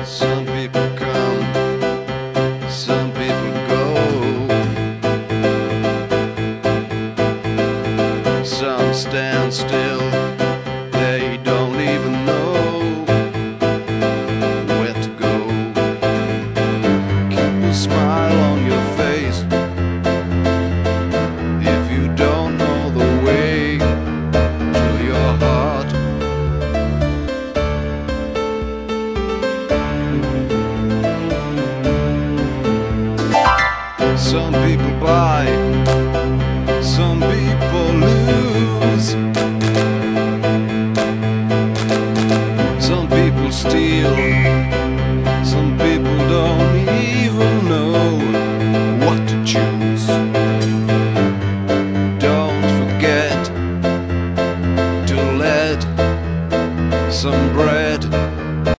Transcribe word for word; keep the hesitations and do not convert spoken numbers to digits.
Some people come, some people go. Some stand still, they don't even know where to go. Keep a smile on your face if you don't know the way to your heart. Some people buy, some people lose. Some people steal,